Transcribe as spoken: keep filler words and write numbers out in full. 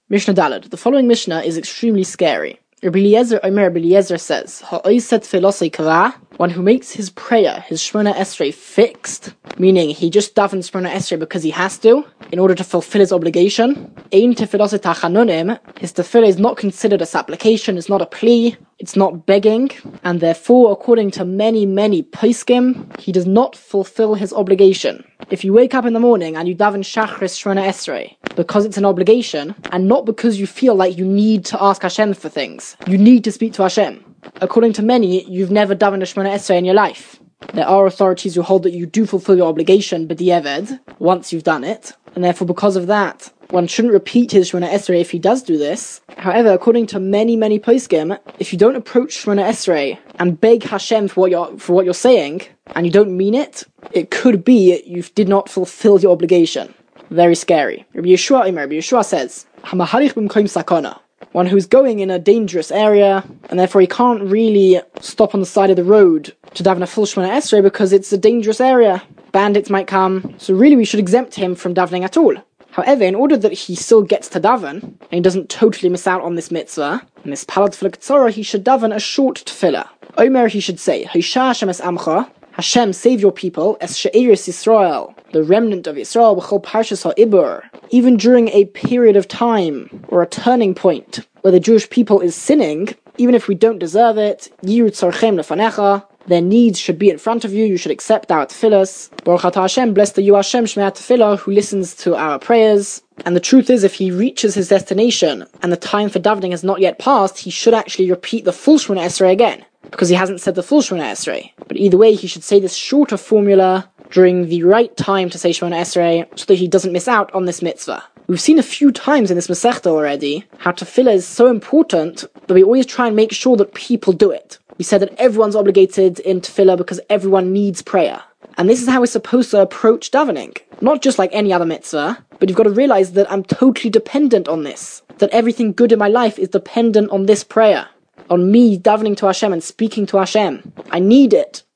Mishnah Daled. The following Mishnah is extremely scary. Rabbi Eliezer Omer Rabbi Eliezer says, Ha'oset filosei kavah, one who makes his prayer, his Shemona Esrei, fixed, meaning he just davens Shemona Esrei because he has to, in order to fulfill his obligation. Ein tefilosei tachanunim, his tefillah is not considered a supplication, it's not a plea, it's not begging, and therefore, according to many, many poskim, he does not fulfill his obligation. If you wake up in the morning and you daven Shachris Shemona Esrei, because it's an obligation, and not because you feel like you need to ask Hashem for things, you need to speak to Hashem. According to many, you've never davened a Shemona Esrei in your life. There are authorities who hold that you do fulfill your obligation, b'di'evad, once you've done it, and therefore because of that, one shouldn't repeat his Shemona Esrei if he does do this. However, according to many, many poskim, if you don't approach Shemona Esrei and beg Hashem for what you're for what you're saying, and you don't mean it, it could be you did not fulfill your obligation. Very scary. Rabbi Yeshua Omer, Rabbi Yeshua says, Hamaharich b'mkoim sakona, one who's going in a dangerous area, and therefore he can't really stop on the side of the road to daven a full Shemona Esrei because it's a dangerous area. Bandits might come, so really we should exempt him from davening at all. However, in order that he still gets to daven, and he doesn't totally miss out on this mitzvah, and this palad tefillah ketzorah, he should daven a short tefillah. Omer, he should say, Hoshea Hashem es amcha, Hashem, save your people, es she'eris Yisrael, the remnant of Yisrael, b'chol parshas ha'ibur, even during a period of time, or a turning point, where the Jewish people is sinning, even if we don't deserve it, yiru tzorchem lefanecha, their needs should be in front of you, you should accept our tefillahs. Baruch atah Hashem, blessed are you Hashem, Shmei tefillah, who listens to our prayers. And the truth is, if he reaches his destination, and the time for davening has not yet passed, he should actually repeat the full Shemona Esrei again, because he hasn't said the full Shemona Esrei. But either way, he should say this shorter formula during the right time to say Shemona Esrei, so that he doesn't miss out on this mitzvah. We've seen a few times in this Masechta already, how tefillah is so important, that we always try and make sure that people do it. We said that everyone's obligated in tefillah because everyone needs prayer. And this is how we're supposed to approach davening. Not just like any other mitzvah, but you've got to realize that I'm totally dependent on this. That everything good in my life is dependent on this prayer. On me davening to Hashem and speaking to Hashem. I need it.